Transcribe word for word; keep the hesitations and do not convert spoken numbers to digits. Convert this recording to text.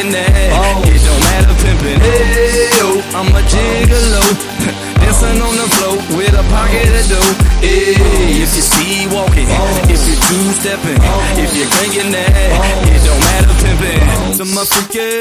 banging that. It don't matter pimping. Hey, yo, I'm a gigolo. Dancing on the floor with a pocket of dough. Hey, if you see walking, if you two-stepping, if you're cranking that, it don't matter pimping. To my freaky